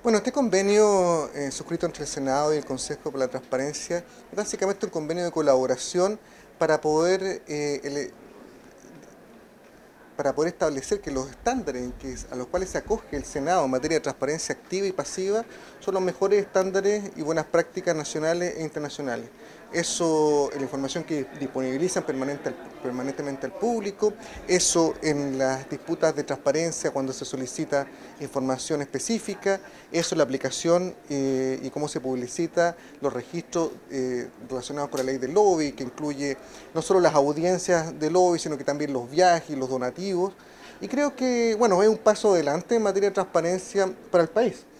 Bueno, este convenio suscrito entre el Senado y el Consejo por la Transparencia es básicamente un convenio de colaboración para poder establecer que los estándares a los cuales se acoge el Senado en materia de transparencia activa y pasiva son los mejores estándares y buenas prácticas nacionales e internacionales. Eso en la información que disponibilizan permanentemente al público, eso en las disputas de transparencia cuando se solicita información específica, eso en la aplicación y cómo se publicita los registros relacionados con la ley del lobby, que incluye no solo las audiencias de lobby, sino que también los viajes y los donativos. Y creo que, bueno, es un paso adelante en materia de transparencia para el país.